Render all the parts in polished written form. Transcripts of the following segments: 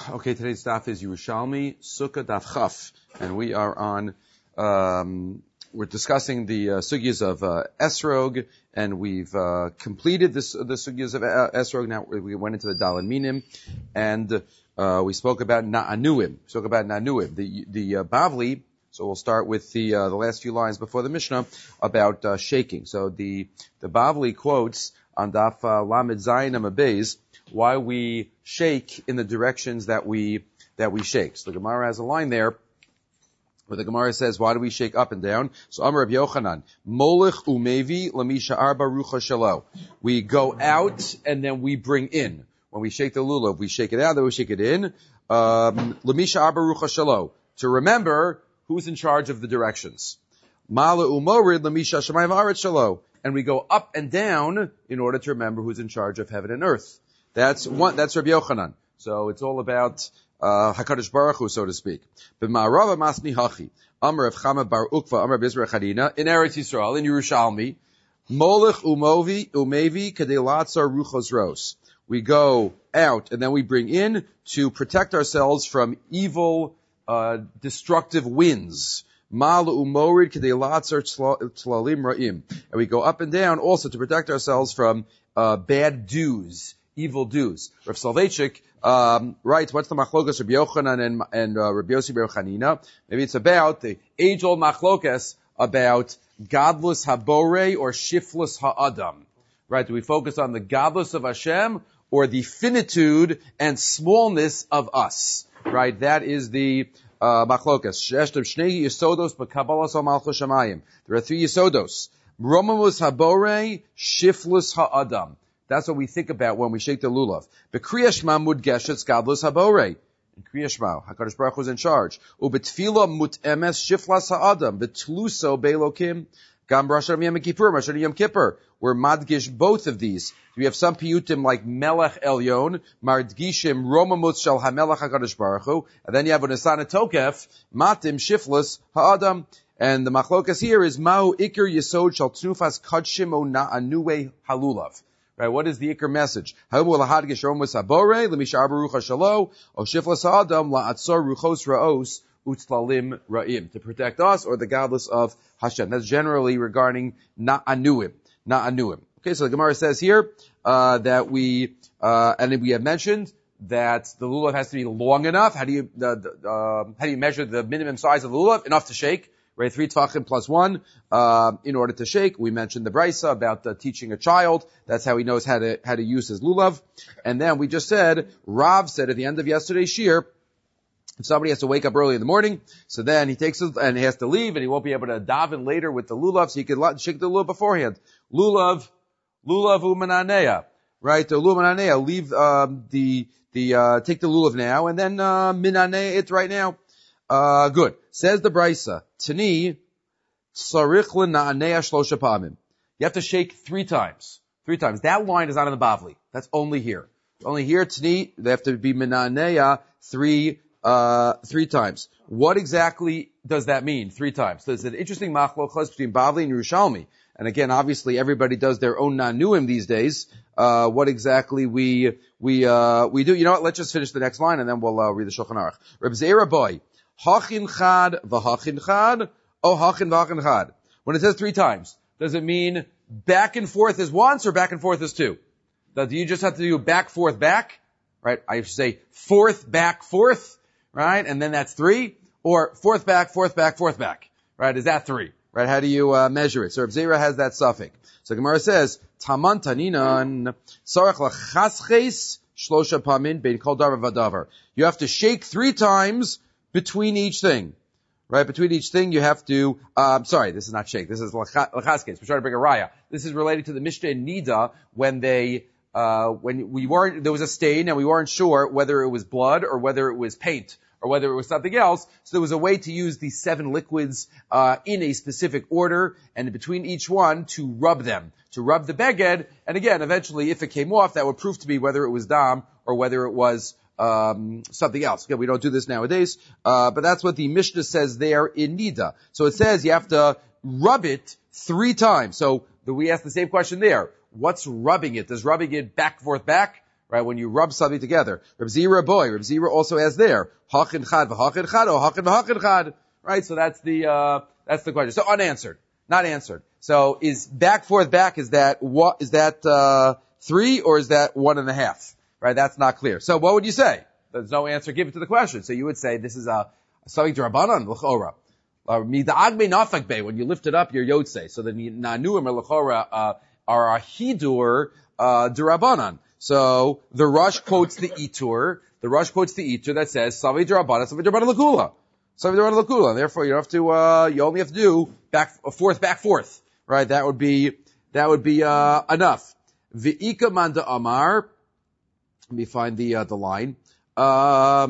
Okay, today's daf is Yerushalmi, Sukkah Daf Chaf, and we are on, we're discussing the sugyas of Esrog, and we've completed the sugyas of Esrog. Now we went into the Dalan Minim, and we spoke about Na'anuim. The Bavli, so we'll start with the last few lines before the Mishnah about shaking. So the Bavli quotes on Daf Lamed Zayin Amabez why we shake in the directions that we shake. So the Gemara has a line there where the Gemara says, why do we shake up and down? So Amar Rabbi Yochanan, Molech umevi lamisha arba rucha shalo. We go out and then we bring in. When we shake the lulav, we shake it out, then we shake it in. Lamisha arba rucha shalo. To remember who's in charge of the directions. Mala umorid lamisha shamayim haaretz shalo. And we go up and down in order to remember who's in charge of heaven and earth. That's Rabbi Yochanan. So it's all about HaKadosh Baruch Hu, so to speak. B'ma'arava masni hachi. Amar of Chama bar Ukva, Amar Bizra Chadina, in Eretz Yisrael, in Yerushalmi, Molech umevi kadei latzar ruchos ros. We go out and then we bring in to protect ourselves from evil, destructive winds. Mal umorid kadei latzar tzlalim ra'im. And we go up and down also to protect ourselves from bad dews. Evil do's. Rav Soloveitchik writes, what's the machlokas Rabbi Yochanan and Rabbi Yossi bar Chanina? Maybe it's about the age-old machlokas about godless habore or shiftless ha'adam. Right? Do we focus on the godless of Hashem or the finitude and smallness of us? Right? That is the machlokas. Sheshtem shnei yisodos b'kabbalas al malchus shamayim. There are three yisodos. Romamus habore, shiftless ha'adam. That's what we think about when we shake the lulav. B'Kriyas Shema mudgeshet gadlus habore. In Kriyas Shema, HaKadosh Baruch Hu is in charge. U'b'tfila mutemes shiflas ha'adam. B'tluso be'elokim. Gam Rasham Yom Kippur, Rasham Yom Kippur. We're madgish both of these. We have some piyutim like Melech Elyon, Mardgishim Romamut Shal HaMelech HaKadosh Baruch Hu. And then you have Unesana Tokef, Matim Shiflas ha'adam. And the machlokas here is Ma'u Iker Yesod Shal Tnufas Kadshim O Na'anue Halulav. Right, what is the ikar message? To protect us or the godless of Hashem. That's generally regarding na'anuim. Okay, so the Gemara says here that we and we have mentioned that the lulav has to be long enough. How do you measure the minimum size of the lulav? Enough to shake. Right, 3 tvachim plus 1, in order to shake. We mentioned the brisa about teaching a child. That's how he knows how to use his lulav. And then we just said, Rav said at the end of yesterday's shir, if somebody has to wake up early in the morning, so then he takes it and he has to leave and he won't be able to daven later with the lulav, so he can shake the lulav beforehand. Lulav umananea. Right, the lulav mananea, leave, take the lulav now and then, minanea it right now. Good. Says the brisa, Tani, sarich l'na'anea shlosha pamim. You have to shake 3 times. 3 times. That line is not in the Bavli. That's only here. Only here, Tani, they have to be minanea 3 times. What exactly does that mean? 3 times. So there's an interesting machlokas between Bavli and Yerushalmi. And again, obviously everybody does their own nanuim these days. What exactly we do. You know what? Let's just finish the next line and then we'll read the Shulchan Aruch. Reb Zera boy. Hachin chad v'hachin chad, or hachin v'hachin chad. When it says 3 times, does it mean back and forth is once or back and forth is 2? Do you just have to do back, forth, back? Right? I should say forth, back, forth, right? And then that's 3? Or forth, back, forth, back, forth, back. Right? Is that 3? Right? How do you measure it? So Reb Zera has that suffix. So Gemara says, Taman taninan sarach l'chasches shlosha pamin bein kol davar v'davar. You have to shake 3 times between each thing, right? Between each thing, you have to, this is not shake. This is lachaskes. We're trying to bring a raya. This is related to the Mishnah in Nida when there was a stain and we weren't sure whether it was blood or whether it was paint or whether it was something else. So there was a way to use these 7 liquids, in a specific order and between each one to rub them, to rub the beged. And again, eventually, if it came off, that would prove to be whether it was dam or whether it was something else. Okay, we don't do this nowadays, but that's what the Mishnah says there in Nida. So it says you have to rub it 3 times. So we ask the same question there. What's rubbing it? Does rubbing it back, forth, back? right? When you rub something together. Reb Zira boy, Reb Zira also has there, hachin chad v'hachin chad, or hachin v'hachin chad, right? So that's the question. So unanswered, not answered. So is back, forth, back, is that 3 or is that 1.5? Right? That's not clear. So what would you say? There's no answer given to the question. So you would say this is something d'Rabbanan, l'chora. Mida'ag be nafak be, when you lift it up, you're yotzei. So the nanuim or l'chora are a hidur d'Rabbanan. So the Rosh quotes the Itur. The Rosh quotes the Itur that says Savi d'Rabbanan, Savi d'Rabbanan l'kula. Savi d'Rabbanan l'kula. And therefore you have to you only have to do back forth. Right? That would be enough. V'ika man da'amar. Let me find the line. But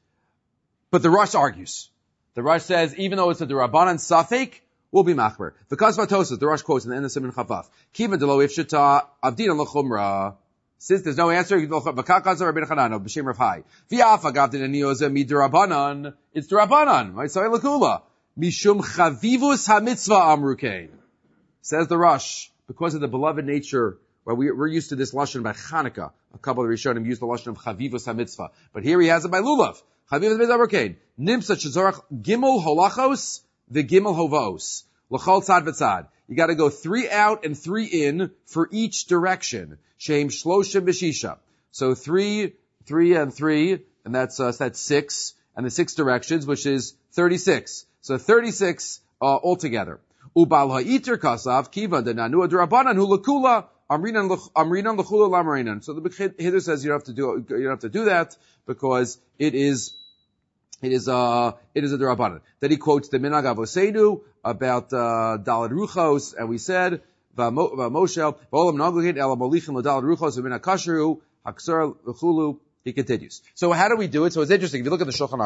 the Rosh argues. The Rosh says, even though it's a D'Rabbanan Safek, we'll be machmer. The Kasvatosas, the Rosh quotes in the end of Siman Chafaf. Kiva delo ifshita avdina l'chumra. Since there's no answer, v'kakazar Rabbi Chanano b'shem Rav Hai. V'afa gavdin anioza mi D'Rabbanan. It's D'Rabbanan, right? So l'kula mishum chavivus hamitzvah amrukein. Says the Rosh, because of the beloved nature. Well, we're used to this lashon by Chanukah. A couple of Rishonim use the lashon of chavivus hamitzvah, but here he has it by lulav. Chavivus hamitzvah amrukein. Nimsa shezorach gimel holachos v'gimel hovos. L'chol tzad v'tzad. You gotta go 3 out and 3 in for each direction. Shem shloshim b'shisha. So 3 and 3, and that's 6, and the 6 directions, which is 36. So 36, altogether. Ubal ha'iter kasav kiva denanua d'Rabbanan hu l'kula amrinan l'chula lamarinan. So the Hiddur says you don't have to do that because it is a D'Rabbanan. Then he quotes the Minhag Avoseinu about Dalad Ruchos, and we said V'Moshel V'olam Nagugit El Molichin LaDalad Ruchos V'Minhag Kasheru Haksar L'Chulu. He continues. So how do we do it? So it's interesting. If you look at the Shulchan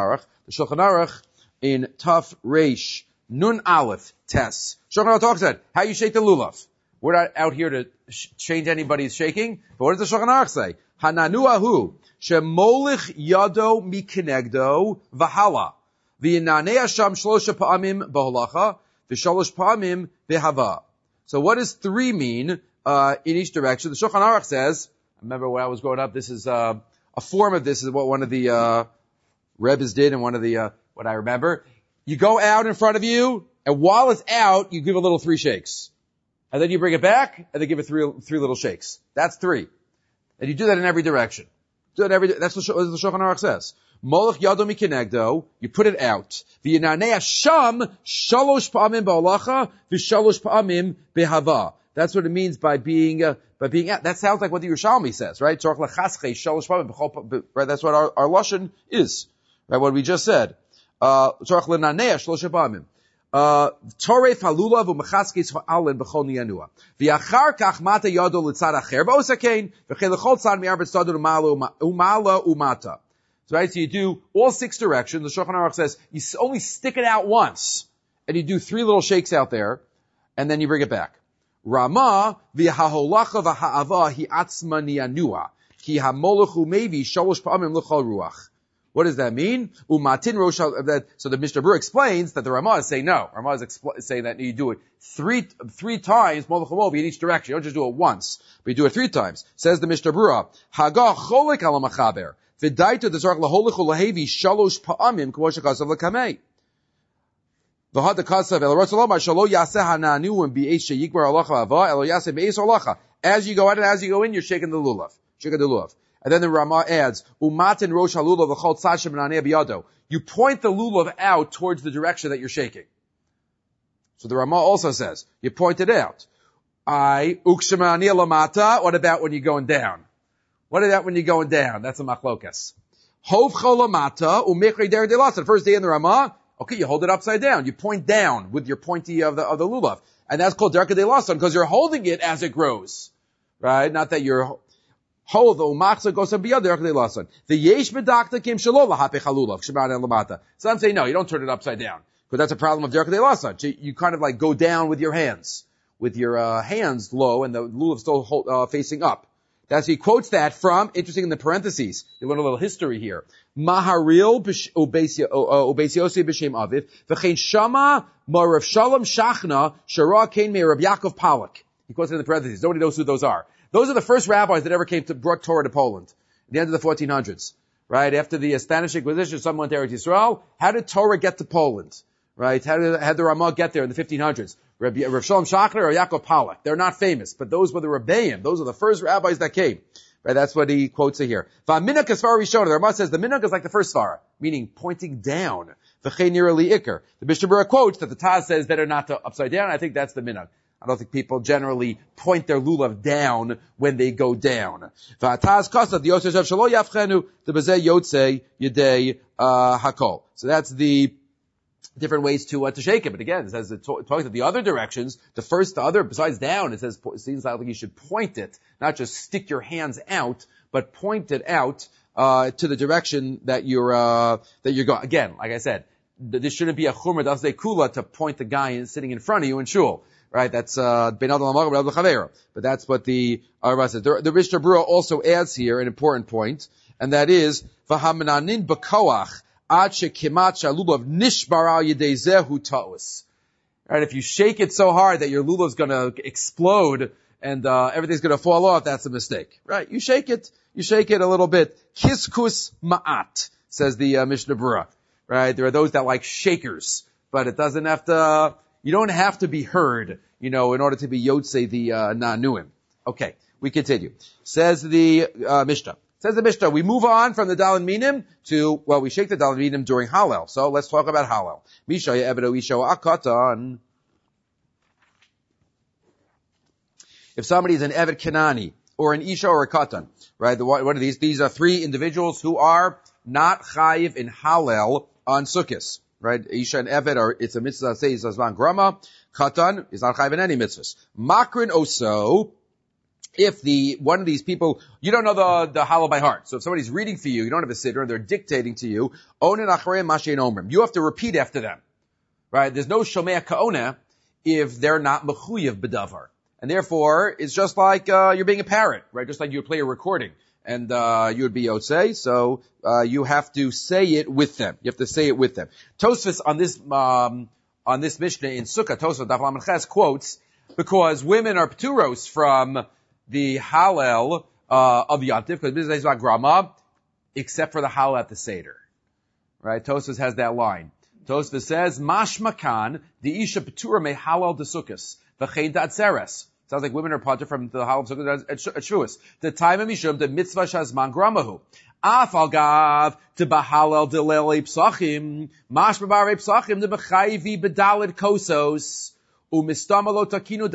Aruch in Taf Reish Nun Aleph Tes, Shulchan Aruch talks about how you shake the lulav. We're not out here to change anybody's shaking, but what does the Shulchan Aruch say? Hananuahu shemolich yado mikinegdo v'hala v'yinanei Hasham shlosha pa'amim b'holacha v'shalosh pa'amim b'hava. So what does 3 mean in each direction? The Shulchan Aruch says. I remember when I was growing up. This is a form of this is what one of the Rebbes did, and one of the what I remember. You go out in front of you, and while it's out, you give a little 3 shakes. And then you bring it back, and they give it 3 little shakes. That's 3. And you do that in every direction. That's what the Shulchan Aruch says. Molech yado mikinegdo, you put it out. V'yinanei Hasham shalosh pa'amim ba'olacha v'shalosh pa'amim behava. That's what it means by being out. That sounds like what the Yerushalmi says, right? Tzorach lechasche shalosh pa'amim, right? That's what our lashon is, right? What we just said. Tzorach lenanei shalosh pa'amim. Toref halulav u'mechaskes ha'alen b'chol niyanua. V'yachar kach mata yado l'tzad acher ba'osakein v'chei l'chol tzad mi'arvet tzadun u'mala u'mata. So right, so you do all 6 directions. The Shulchan Aruch says you only stick it out once, and you do 3 little shakes out there, and then you bring it back. Rama v'haholacha v'ha'ava hi'atzma niyanua ki ha'molochu mevi shalosh pa'amim l'chol ruach. What does that mean? Umatin rosh. So the Mishnah Berurah explains that the Ramah is saying no. Ramah is saying that you do it three times, molech in each direction. You don't just do it once, but you do it 3 times. Says the Mishnah Berurah, Hagah cholik ala machaber v'daita d'zarach laholich ulahevi shalosh pa'amim k'mo shekasav l'kamei. V'had kasav el ratzalom shalo yaseh hananu and b'eish sheyikbar alacha ava elo yaseh b'eish alacha. As you go out and as you go in, you're shaking the lulav. And then the Ramah adds, Umatin rosh halulav l'chol tzad shemananeh biyado. You point the lulav out towards the direction that you're shaking. So the Ramah also says, you point it out. Ukshemananeh lamata. What about when you're going down? That's a machlokas. Hov chol lamata umechri der delas. The first day in the Ramah, okay, you hold it upside down. You point down with your pointy of the lulav. And that's called derka de lasan because you're holding it as it grows. Right? Not that you're hold the umachsa goes on beyond the yesh bedakta kim shalom lahapech halulav shemana lamata. Some say no, you don't turn it upside down because that's a problem of derka de lasan. You kind of like go down with your hands low and the lulav still facing up. That's he quotes that from. Interesting in the parentheses. They want a little history here. Maharil obesiose b'shem aviv v'chein shama marav shalom shachna shara kain me Rab Yaakov Palak. He quotes it in the parentheses. Nobody knows who those are. Those are the first rabbis that ever brought Torah to Poland. the end of the 1400s, right? After the Spanish Inquisition, someone went to Eretz Yisrael. How did Torah get to Poland, right? How did the Ramah get there in the 1500s? Rav Shalom Shachar or Yaakov Pollack. They're not famous, but those were the Rebbeim. Those are the first rabbis that came. Right, that's what he quotes it here. V'aminak asfar rishon. The Ramah says the minak is like the first svara, meaning pointing down. V'chein nira li ikar. The Mishnah Berurah quotes that the Taz says better not to upside down. I think that's the minak. I don't think people generally point their lulav down when they go down. V'ataz kasa the yosef shelo yafchenu the bezeh yotze yedei hakol. So that's the different ways to shake it. But again, it says it talks about the other directions. The other, besides down, it seems like you should point it, not just stick your hands out, but point it out, to the direction that you're going. Again, like I said, this shouldn't be a chumrah dasdei kula to point the guy sitting in front of you in shul. Right? That's, ben adam l'magam rabbi l'chavera. But that's what the Rambam says. The Mishnah Berurah also adds here an important point, and that is, v'hamnanin b'koach, right, if you shake it so hard that your lulav's gonna explode and everything's gonna fall off, that's a mistake. Right? You shake it a little bit. Kiskus ma'at, says the Mishnah Berurah. Right? There are those that like shakers, but it doesn't have to, you don't have to be heard, in order to be Yotzei the Na'nuim. Okay, we continue. Says the Mishnah. Says the Mishnah, we move on from the Dalan Minim to, we shake the Dalan Minim during Hallel. So let's talk about Hallel. Misha Ye'evedo Isha Akatan. If somebody's an Evet Kanani, or an Isha or a Katan, right? What are these? These are three individuals who are not chayiv in Hallel on Sukkos, right? Isha and Evet it's a mitzvah that says Zman Grama. Katan is not chayiv in any mitzvahs. Makrin Oso, if one of these people, you don't know the Hallel by heart. So if somebody's reading for you, you don't have a siddur, and they're dictating to you, you have to repeat after them. Right? There's no Shomea Ka'ona if they're not Mechuyev B'davar. And therefore, it's just like, you're being a parrot, right? Just like you would play a recording. And, you would be Yotzei, so, you have to say it with them. You have to say it with them. Tosfos on this Mishnah in Sukkah, Tosfos Daf Lamed Ches quotes, because women are pturos from the Hallel of Yom Tif, because this is about Grama, except for the Hallel at the Seder. Right? Tosfos has that line. Tosfos says, Mashmakan, the Isha Petura me Hallel de Sukkos, v'chein da'atzeres. Sounds like women are potter from the Hallel of Sukkos at Shavuos. The time of Mishum, the mitzvah shazman gramahu. Afal gav, to Bahalel de lele psachim, mashma bare psachim, the b'chayvi bedalid kosos. Interesting line.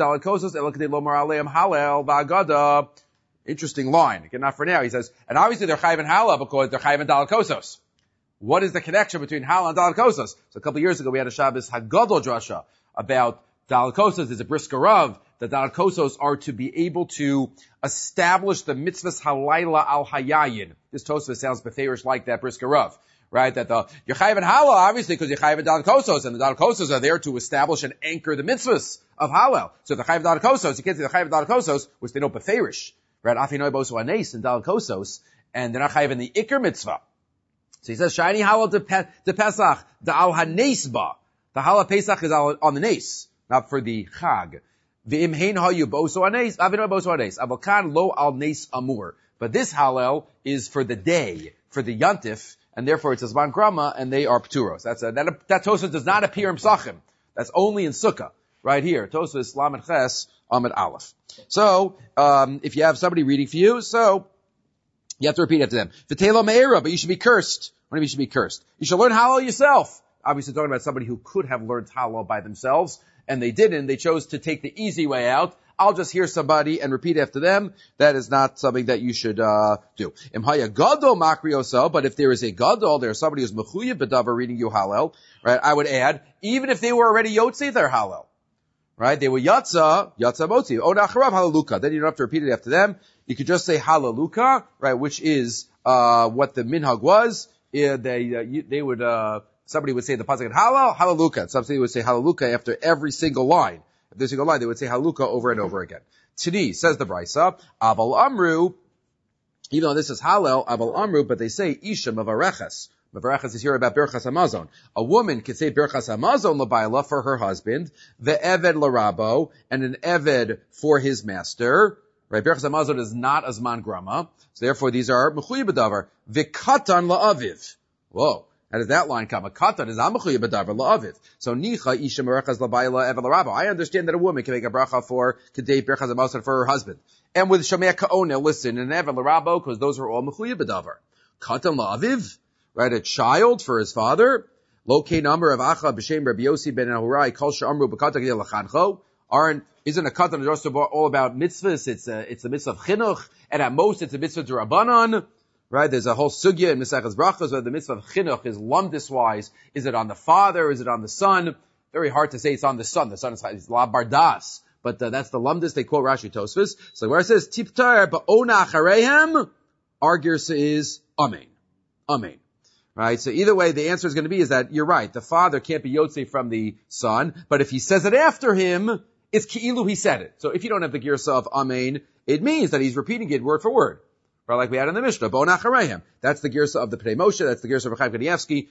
Again, not for now. He says, and obviously they're chayiv in Hallel because they're chayiv in Daled Kosos. What is the connection between Hallel and Daled Kosos? So a couple of years ago we had a Shabbos Hagadol drasha about Daled Kosos. There's a brisker Rav that Daled Kosos are to be able to establish the mitzvahs halayla al hayayin. This Tosfos sounds beferish like that brisker Rav. Right, that you're chayiv in Hallel, obviously, because you're chayiv in Daled Kosos, and the Daled Kosos are there to establish and anchor the mitzvahs of Hallel. So if they're chayiv in Daled Kosos, you can't say they're chayiv in Daled Kosos, which they know beferish. Right, afinoi bosu anes in Daled Kosos, and they're not chayiv in the Iker mitzvah. So he says, shiny Hallel de Pesach, the al hanes ba. The Hallel Pesach is on the nes, not for the Chag. V'im hein hayu bosu anes, afinoi bosu anes. Avokan lo al nes amur. But this Hallel is for the day, for the Yantif, and therefore it's a Zman Grama, and they are Pturos. That Tosfos does not appear in Psachim. That's only in Sukkah. Right here. Tosfos Lamed Ches Amid Aleph. So, if you have somebody reading for you, so, you have to repeat after them. V'telo me'era, but you should be cursed. What do you mean you should be cursed? You should learn Hallel yourself. Obviously talking about somebody who could have learned Hallel by themselves, and they didn't. They chose to take the easy way out. I'll just hear somebody and repeat after them. That is not something that you should do. Imhaya gadol makrioso, but if there is a gadol, there's somebody who's mechuyev b'davar reading you Hallel, right? I would add, even if they were already yotzei their Hallel, right? They were yatsa motzi. O nacharav halaluka. Then you don't have to repeat it after them. You could just say halaluka, right? Which is what the minhag was. They would somebody would say the pasuk halaluka. Somebody would say halaluka after every single line. If there's a single line, they would say haluka over and over again. Tini, says the Brisa, Aval Amru, even though this is Hallel, Aval Amru, but they say Isha Mavareches. Mavareches is here about Birchas Hamazon. A woman could say Birchas Hamazon Labaila for her husband, the Eved Larabo, and an Eved for his master, Right? Birchas Hamazon is not a Zman Grama. So therefore these are Mechuyev B'davar. V'katan la'aviv. Whoa. How does that line come? A katan is Mechuyev B'davar la'aviv. So nicha isha merechaz l'bayla evel l'rabo. I understand that a woman can make a bracha for Kedei Birchas Hamazon for her husband. And with Shomea Ka'ona, listen, and evel l'rabo, because those are all Mechuyev B'davar. Katan la'aviv. Right? A child for his father. Lokei number of Acha b'shem Rabbi Yossi ben Ahurai kol she'amru b'katan kedei l'chancho. Isn't a katan just all about mitzvahs? It's a mitzvah of chinuch, and at most it's a mitzvah to Rabbanan, right? There's a whole sugya in Maseches Brachos where the mitzvah of chinuch is lumdis wise. Is it on the father? Is it on the son? Very hard to say it's on the son. The son is la bardas, but that's the lumdis. They quote Rashi Tosfos. So where it says tiptar ba'ona achareihem, our girsa is amen, amen. Right? So either way, the answer is going to be is that you're right. The father can't be yotze from the son, but if he says it after him, it's ki'ilu he said it. So if you don't have the girsa of amen, it means that he's repeating it word for word. Right? Like we had in the Mishnah, Bon Acharehem. That's the girsa of the Pnei Moshe, that's the girsa of Chaim Kanievsky.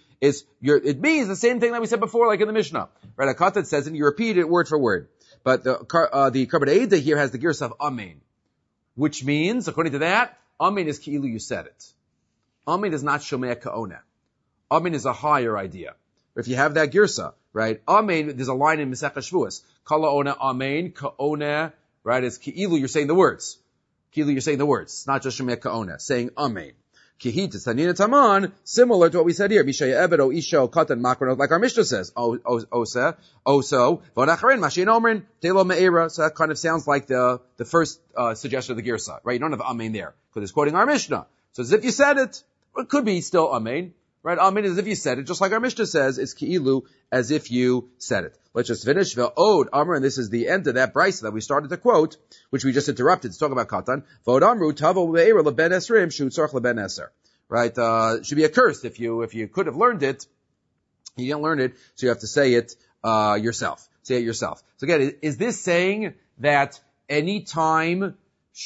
It means the same thing that we said before, like in the Mishnah. Right? A katan says it, and you repeat it word for word. But the Karban Eidah here has the girsa of amen. Which means, according to that, amen is ki'ilu you said it. Amen is not Shomea Ka'ona. Amen is a higher idea. If you have that girsa, right? Amen, there's a line in Masechah Shavuos. Kala ona amen, ka'ona, right? It's ki'ilu, you're saying the words. Ki'ilu, you're saying the words. It's not just Shemeh ka'ona, saying amen. Kihit, tanina taman, similar to what we said here. Mishaya ebedo, isho, katan, makron, like our Mishnah says. Osa, oso, v'onacharin, mashin omrin, telo me'era. So that kind of sounds like the first suggestion of the girsa, right? You don't have amen there, because it's quoting our Mishnah. So as if you said it, it could be still amen. Right? Amen is as if you said it, just like our Mishnah says, it's ki'ilu, as if you said it. Let's just finish. Ve'od amr, and this is the end of that brisa that we started to quote, which we just interrupted to talk about katan. Ve'od amru, tavo ve'era leben esrim, shutzarch leben eser. Right? Should be a curse if you could have learned it. You didn't learn it, so you have to say it, yourself. Say it yourself. So again, is this saying that anytime,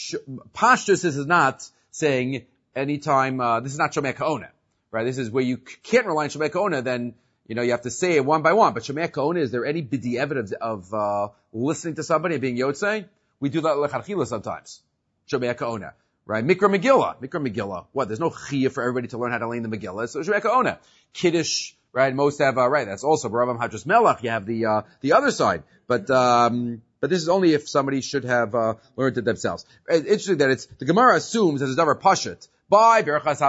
Pashtus is not saying anytime, this is not Shomea Ka'ona. Right, this is where you can't rely on Shomea Ka'ona, then, you have to say it one by one. But Shomea Ka'ona, is there any bidi evidence of listening to somebody and being yotzei? We do that lecharchila sometimes. Shomea Ka'ona. Right? Mikra Megillah. What? There's no chiyah for everybody to learn how to learn the Megillah. So Shomea Ka'ona. Kiddush, right? Most have, right, that's also Baravam Hadras Melech. You have the other side. But this is only if somebody should have, learned it themselves. It's interesting that the Gemara assumes as a davar pashut. By Birchas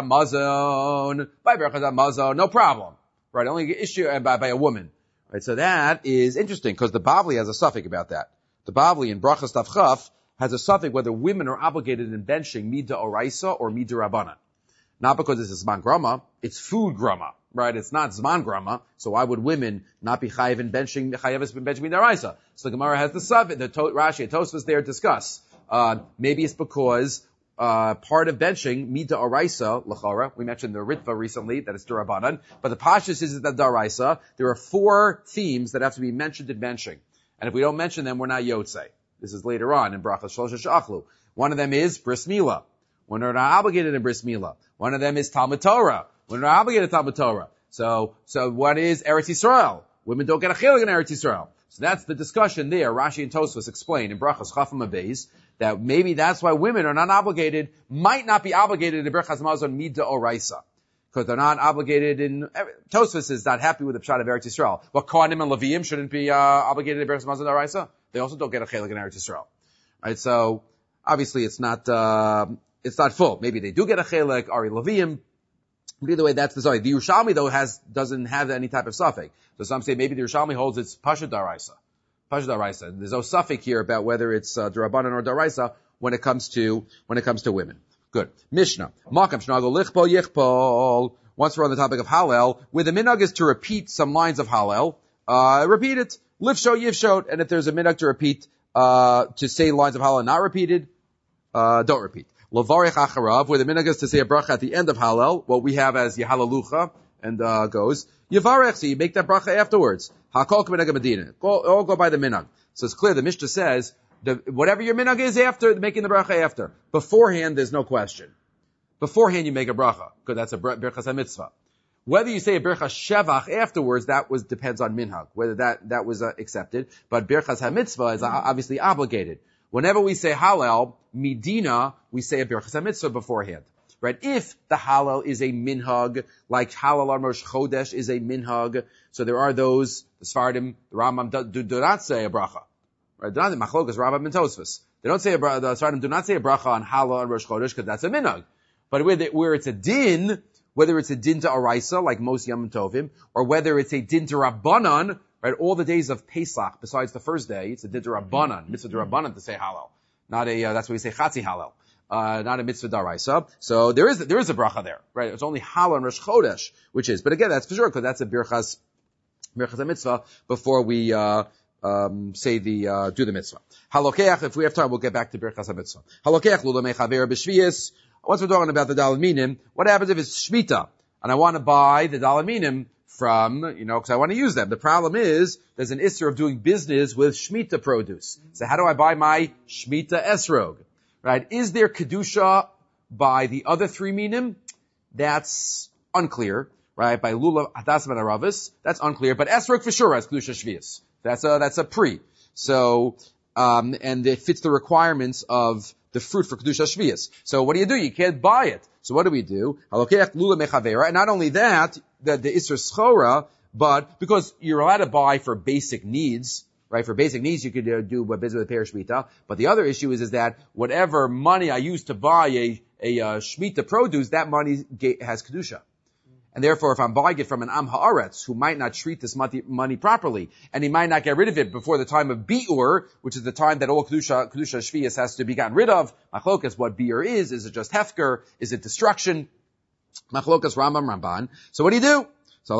Hamazon, no problem. Right, only issue by a woman. Right, so that is interesting, because the Bavli has a suffix about that. The Bavli in Brachas Tav Chaf has a suffix whether women are obligated in benching Mida Oraisa or Mida Rabbanan. Not because it's Zman Grama, it's food Grama. Right, it's not Zman Grama, so why would women not be chayiv in benching Mida Oraisa? So the Gemara has the suffix, Rashi and Tosfos there discuss. Maybe it's because part of benching, Mida Oraisa, Lachara. We mentioned the Ritva recently, that it's Durabanan. But the Pashtus is the Daraisa. There are 4 themes that have to be mentioned in benching. And if we don't mention them, we're not Yotzei. This is later on in Brachas Shlosh Shachlu. One of them is Bris Milah. When we're not obligated in Bris Milah. One of them is Talmud Torah. When we're not obligated in Talmud Torah. So what is Eretz Yisrael? Women don't get a chilik in Eretz Yisrael. So that's the discussion there. Rashi and Tosfos explain in Brachas Chafam Abeis that maybe that's why women are not obligated, might not be obligated in Birchas Hamazon Mida Oraisa. Because they're not obligated in, Tosfos is not happy with the pshat of Eretz Yisrael. But Kohanim and Leviim shouldn't be, obligated in Birchas Hamazon Oraisa. They also don't get a chelik in Eretz Yisrael. Right, so, obviously it's not full. Maybe they do get a chelik, Ari Leviim. But either way, that's the Zohar. The Yerushalmi though doesn't have any type of suffix. So some say maybe the Yerushalmi holds it's Pasha Daraisa. Pasha Daraisa. There's no suffix here about whether it's Durabanan or Daraisa when it comes to women. Good. Mishnah. Makam Shnago Lichpol Yichpol. Once we're on the topic of Hallel, where the minhag is to repeat some lines of Hallel, repeat it. Lifsho Yivshot. And if there's a minhag to repeat, to say lines of Hallel not repeated, don't repeat. Lavarich acharav, where the minhag is to say a bracha at the end of Hallel, what we have as Yehalalucha, and goes, Yavarech, so you make that bracha afterwards. Hakol k'minhag Medina. All go by the minhag. So it's clear, the Mishnah says, whatever your minhag is after, making the bracha after. Beforehand, there's no question. Beforehand, you make a bracha, because that's a birchas ha-mitzvah. Whether you say a birchas shevach afterwards, depends on minhag, whether that was accepted. But birchas ha-mitzvah is obviously obligated. Whenever we say Hallel, Medina, we say a Birchas HaMitzvah beforehand. Right? If the Hallel is a minhag, like Hallel on Rosh Chodesh is a minhag, so there are those, the Sfardim, the Rambam do not say a bracha. Right? They're not the Machlokas, Rambam and Tosfos. They don't say the Sfardim do not say a bracha on Hallel on Rosh Chodesh because that's a minhag. But where it's a din, whether it's a din to Araisa, like most Yom Tovim, or whether it's a din to Rabbanan, right? All the days of Pesach, besides the first day, it's a din to Rabbanan, mitzvah to Rabbanan to say Hallel. Not that's why we say Chatzi Hallel. Not a mitzvah daraisa. So there is a bracha there, right? It's only Hallel and Rosh Chodesh, which is, but again, that's for sure, because that's a birchas mitzvah before we, say do the mitzvah. Halokeach, if we have time, we'll get back to birchas mitzvah. Halokeach lula mechaver b'shviyas. Once we're talking about the daled minim, what happens if it's shmita? And I want to buy the daled minim from, because I want to use them. The problem is, there's an issur of doing business with shmita produce. So how do I buy my shmita esrog? Right? Is there kedusha by the other three minim? That's unclear, right? By lulav, hadasim, and aravis, that's unclear. But esrog for sure has kedusha shvius. That's a pre. So, and it fits the requirements of the fruit for kedusha shvius. So what do? You can't buy it. So what do we do? Halokeach lula mechavera. And not only that, the issur schora, but because you're allowed to buy for basic needs. Right, for basic needs, you could do a business with a parish shmita. But the other issue is that whatever money I use to buy a shmita produce, that money has kedusha. And therefore, if I'm buying it from an am haaretz who might not treat this money properly, and he might not get rid of it before the time of bi'ur, which is the time that all kedusha shvius has to be gotten rid of. Machlokas, what bi'ur is it just hefker? Is it destruction? Machlokas Rambam Ramban. So what do? So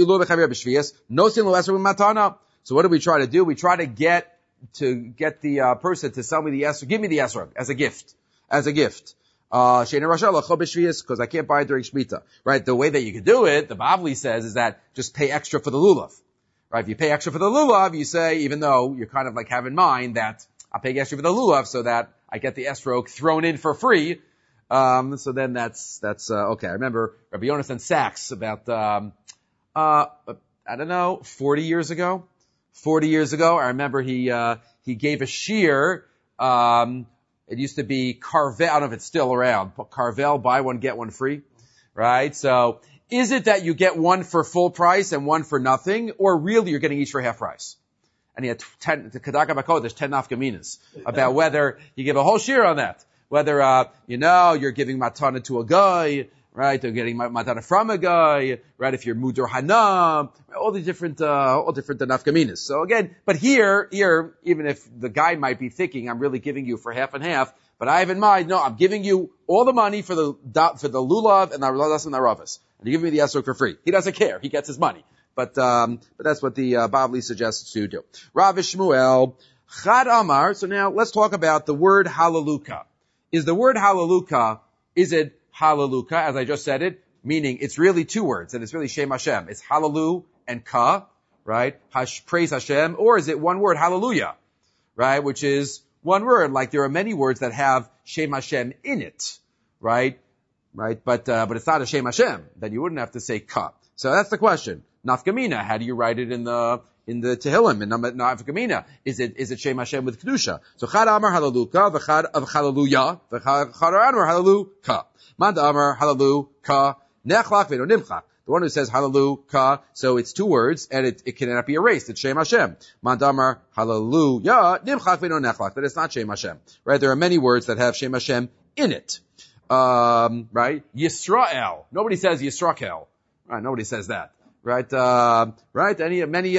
nosin lo esrog matana. So what do we try to do? We try to get the person to sell me the esrog, give me the esrog as a gift. Because I can't buy it during Shemitah. Right? The way that you can do it, the Bavli says, is that just pay extra for the lulav. Right? If you pay extra for the lulav, you say, even though you're kind of like have in mind that I'll pay extra for the lulav so that I get the esrog thrown in for free. So then that's okay. I remember Rabbi Yonasan Sachs about, I don't know, 40 years ago, I remember he gave a shear, it used to be Carvel, I don't know if it's still around, but Carvel, buy one, get one free, right? So, is it that you get one for full price and one for nothing, or really you're getting each for half price? And he had 10, the Kedaka Bakod, there's 10 nafkaminas, about whether you give a whole shear on that, whether, you're giving matana to a guy, right? They're getting matana from a guy, right? If you're mudur hanam, all different nafkaminas. So again, but here, even if the guy might be thinking, I'm really giving you for half and half, but I have in mind, no, I'm giving you all the money for the lulav and the radas and the ravas. And you're giving me the esrog for free. He doesn't care. He gets his money. But that's what the Bavli suggests to do. Rav Shmuel, Chad Amar. So now let's talk about the word halaluka. Is the word halaluka, is it halaluka, as I just said it, meaning it's really two words, and it's really Shem Hashem. It's halalu and ka, right? Praise Hashem, or is it one word, hallelujah, right? Which is one word, like there are many words that have Shem Hashem in it, right? But it's not a Shem Hashem, then you wouldn't have to say ka. So that's the question. Nafkamina, how do you write it in the Tehillim, in Nafkamina? Is it Shem Hashem with Kedusha? So Chad Amar halaluka, v'chad of hallelujah, v'chad Amar halaluka. Mand Amar halaluka, nechlach v'no nimchach. The one who says halaluka, so it's two words, and it cannot be erased. It's Shem Hashem. Mand Amar hallelujah, nimchach v'no nechlach. That it's not Shem Hashem. Right? There are many words that have Shem Hashem in it. Right? Yisrael. Nobody says Yisrakel. Right? Nobody says that. Right? Right? Many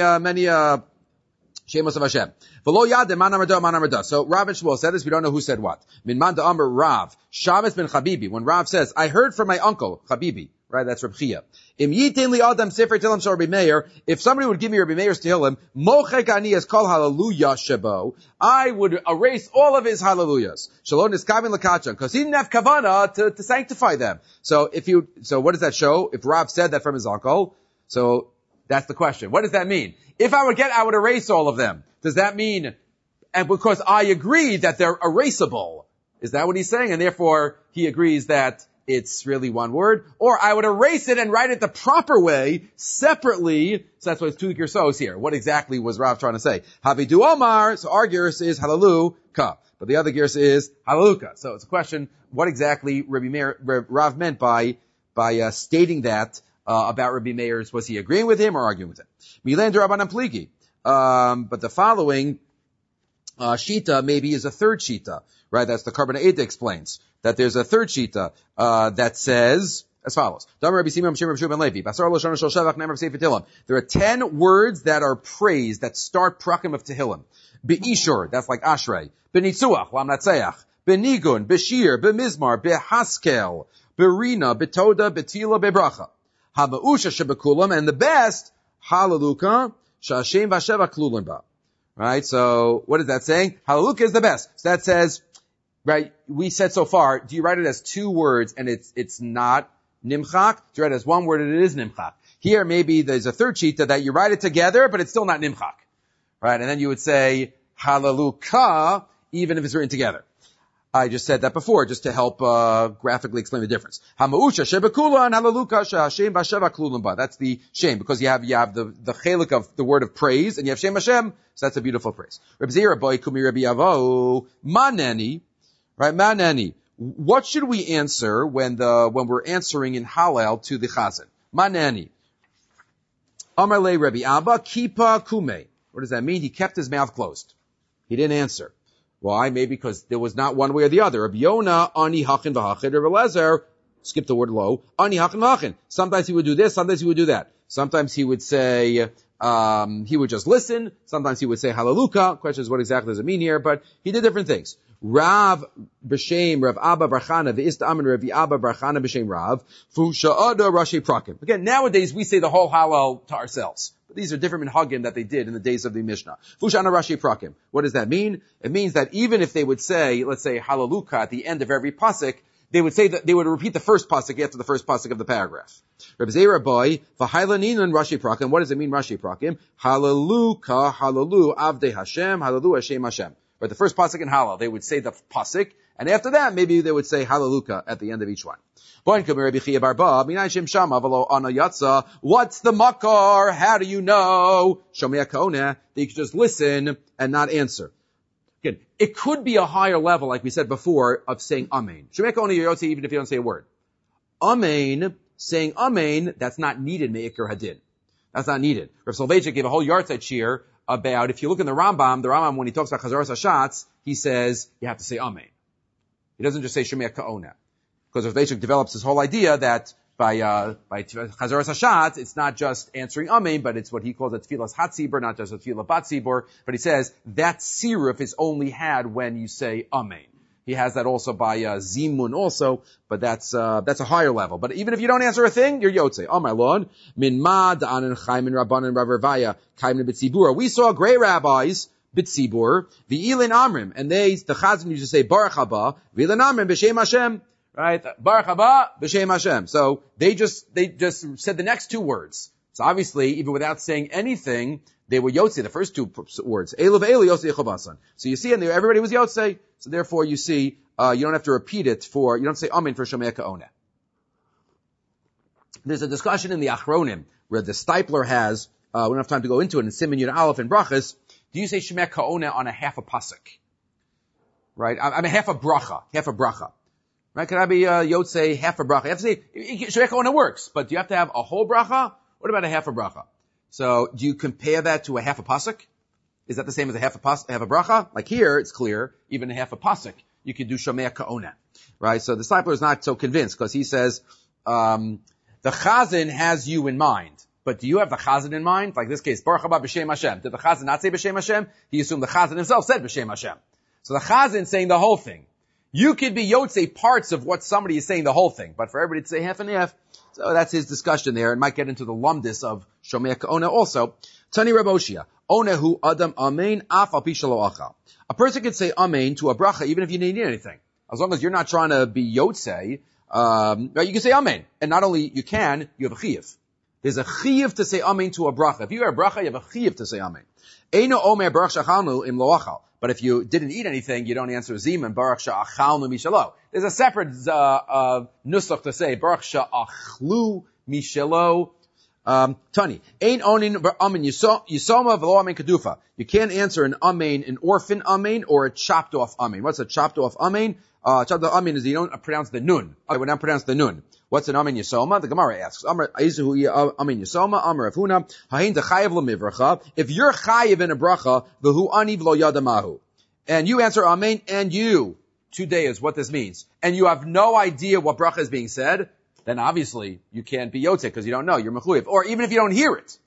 Shemos of Hashem. V'lo yadeh man amar da, man amar da. So Rav and Shmuel said this, we don't know who said what. Min man da amar Rav. Shabbos ben Chabibi. When Rav says, I heard from my uncle, Chabibi. Right? That's Reb Chia. Im yitin li adam sefer Tehillim shel Rabbi Meir. If somebody would give me Rabbi Meir's Tehillim, mochek ani es kol hallelujah shebo. I would erase all of his hallelujahs. Shalom niskavin l'kachan. Because he didn't have kavana to sanctify them. So what does that show? If Rav said that from his uncle, so that's the question. What does that mean? If I would erase all of them. Does that mean, and because I agree that they're erasable, is that what he's saying? And therefore, he agrees that it's really one word, or I would erase it and write it the proper way, separately. So that's why it's two gersos here. What exactly was Rav trying to say? Havidu Omar, so our gersa is halaluka, but the other gersa is halaluka. So it's a question, what exactly Rav meant by stating that about Rabbi Meir's, was he agreeing with him or arguing with him? Milen Rabbanan Pligi. But the following shita maybe is a third shita, right? That's the Karban Eida explains that there's a third shita that says as follows: There are 10 words that are praised that start prakim of Tehillim. Be'ishur, that's like Ashrei. Be'nitzuach, lam natzeach. Be'nigun, be'shir, be'mizmar, be'haskel, be'rina, be'toda, be'tila, be'bracha. Haba'usha shebekulam, and the best, halaluka, sha'ashem v'asheva klulim ba. Right? So, what is that saying? Halaluka is the best. So that says, right, we said so far, do you write it as two words and it's not nimchak? Do you write it as one word and it is nimchak? Here, maybe there's a third shita that you write it together, but it's still not nimchak. Right? And then you would say, halaluka, even if it's written together. I just said that before, just to help graphically explain the difference. Hama'usha shebekula and halaluka sha'ashem v'asheva klulim ba. That's the shem, because you have the chelik of the word of praise, and you have shem Hashem, so that's a beautiful praise. Reb Zera boy kumi Rabbi Avo maneni, right? Maneni. What should we answer when we're answering in Hallel to the Chazan? Maneni. Amar le Rabbi Abba kipa kume. What does that mean? He kept his mouth closed. He didn't answer. Why? Maybe because there was not one way or the other. Rabbi Yonah, ani hachin v'hachin. Rabbi Eliezer, skip the word lo, ani hachin v'hachin. Sometimes he would do this, sometimes he would do that. Sometimes he would say, he would just listen. Sometimes he would say halaluka. Question is, what exactly does it mean here? But he did different things. Rav b'shem Rav Abba Barchana v'ista amin Rav Abba Barchana b'shem Rav fu sha'ada rashi prakim. Again, nowadays we say the whole halal to ourselves. But these are different minhagim that they did in the days of the Mishnah. Fu sha'ana rashi prakim. What does that mean? It means that even if they would say, let's say halaluka at the end of every pasuk, they would say that they would repeat the first pasuk after the first pasuk of the paragraph. Reb Zera boy v'hailaninan rashi prakim. What does it mean rashi prakim? Halaluka halalu avdei Hashem halalu Hashem Hashem. But the first pasuk in Hallel, they would say the pasuk, and after that, maybe they would say Hallelujah at the end of each one. What's the makar? How do you know? That you could just listen and not answer. Again, it could be a higher level, like we said before, of saying Amen. Even if you don't say a word. Amen, saying Amen, that's not needed, Me'ikr Hadin. That's not needed. Rav Soloveitchik gave a whole yahrzeit shir about, if you look in the Rambam, when he talks about Chazaras Hashatz, he says, you have to say Amen. He doesn't just say Shemea Ka'ona. Because Rav Soloveitchik develops this whole idea that by Chazaras Hashatz, it's not just answering Amen, but it's what he calls a Tfilas Hatzibur, not just a Tfilah Batzibur, but he says that siruf is only had when you say Amen. He has that also by Zimun also, but that's a higher level. But even if you don't answer a thing, you're Yotze. Oh my Lord. Min ma da'anan chaymin rabbanan Rav Revaya kaimin b'tzibura. We saw great rabbis, b'tzibur, v'ilin amrim, and the Chazan used to say Baruch haba, v'ilin amrim b'shem Hashem. Right? Baruch haba, b'shem Hashem. So they just said the next two words. So obviously, even without saying anything, they were Yotze, the first two words. Elu ve'elu Yotze Yechovasan. So you see, and everybody was Yotze. So therefore, you see, you don't have to repeat it you don't say Amen for Shomea Ka'oneh. There's a discussion in the Achronim where the Stipler has, we don't have time to go into it, in Siman Yud Aleph and Brachas, do you say Shomea Ka'oneh on a half a pasuk? Right? I mean, half a bracha. Right? Can I be, Yotze, half a bracha? You have to say, Shomea Ka'oneh works, but do you have to have a whole bracha? What about a half a bracha? So, do you compare that to a half a pasuk? Is that the same as a half a bracha? Like here, it's clear, even a half a pasuk, you could do Shomea Ka'oneh. Right? So the disciple is not so convinced, because he says, the Chazan has you in mind. But do you have the Chazan in mind? Like this case, Baruch haba b'shem Hashem. Did the Chazan not say b'shem Hashem? He assumed the Chazan himself said b'shem Hashem. So the Chazan saying the whole thing. You could be Yotze parts of what somebody is saying the whole thing, but for everybody to say half and half, so that's his discussion there, and might get into the lumdis of Shomea Ka'oneh also. Tani Reb Oshia, Onehu Adam Amen Af Al Pi Shelo Achal. A person could say Amen to a bracha even if you didn't need anything. As long as you're not trying to be Yotze, you can say Amen. And not only you can, you have a chiyuv. There's a chiyuv to say amen to a bracha. If you hear a bracha, you have a chiyuv to say amen. Eino omer baruch shachalnu im lo achal. But if you didn't eat anything, you don't answer zimun baruch sha'achalnu mishalo. There's a separate nusach to say baruch sha'achlu mishalo. Tani, ein onin amen yisoma v'lo amen kadufa. You can't answer an amen, an orphan amen, or a chopped off amen. What's a chopped off amen? Chopped off amen is you don't pronounce the nun. I would not pronounce the nun. What's an amen yisoma? The Gemara asks. Amen yisoma, Amar Avhuna, hain dechayev lemivracha. If you're chayev in a bracha, v'hu ani v'lo yadamahu. And you answer amen, and you, 2 days, what this means. And you have no idea what bracha is being said, then obviously you can't be yotzei because you don't know. You're mechuyev. Or even if you don't hear it.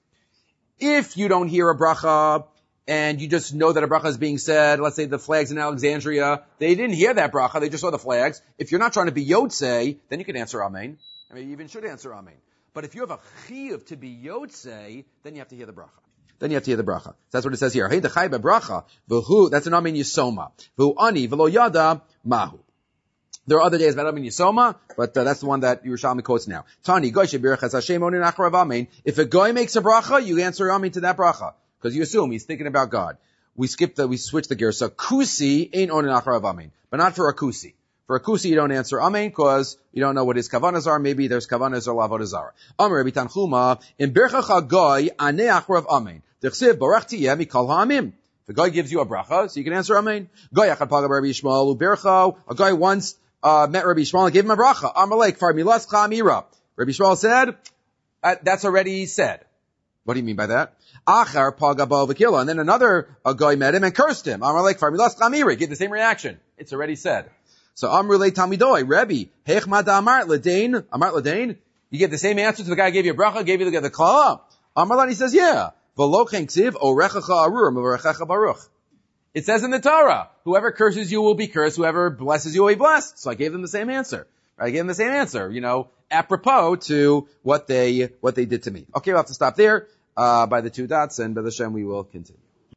If you don't hear a bracha, and you just know that a bracha is being said, let's say the flags in Alexandria, they didn't hear that bracha, they just saw the flags. If you're not trying to be yotzei, then you can answer amen. I mean, you even should answer amen. But if you have a chiyuv to be yotzei, then you have to hear the bracha. That's what it says here. Hey, the chayv bracha, v'hu, that's an amen yisoma. V'hu ani, v'lo yada, mahu. There are other days about amen yisoma, but that's the one that Yerushalmi quotes now. Tani, goy shebirachas Hashem onin acharav amen. If a goy makes a bracha, you answer amen to that bracha. Because you assume he's thinking about God. We switch the gear. So kusi ain't onin acharav amen. But not for a kusi. For a kusi, you don't answer amen because you don't know what his kavanas are. Maybe there's kavanas or avodah zara. Amar Rabbi Tanchuma, in birchacha goy ane acharav amen. Dechsiv barach tiyeh mikol ha'amim. The guy gives you a bracha, so you can answer amen. Goy achad paga Rabbi Yishmael ubercho. A guy once met Rabbi Yishmael and gave him a bracha. Amalek far milas chamira. Rabbi Yishmael said, that's already said. What do you mean by that? Achar pagabo v'kila. And then another guy met him and cursed him. Amalek far milas chamira. Give the same reaction. It's already said. So Amrulei Talmidoi, Rebbe, Heich Mada Amart L'Dain. You give the same answer to the guy who gave you a bracha, gave you the klala. Amarlan, he says, yeah. V'lochen ksiv orechacha arur m'orechacha baruch. It says in the Torah, whoever curses you will be cursed, whoever blesses you will be blessed. So I gave them the same answer. Apropos to what they did to me. Okay, we'll have to stop there, by the 2 dots, and by the Shem we will continue.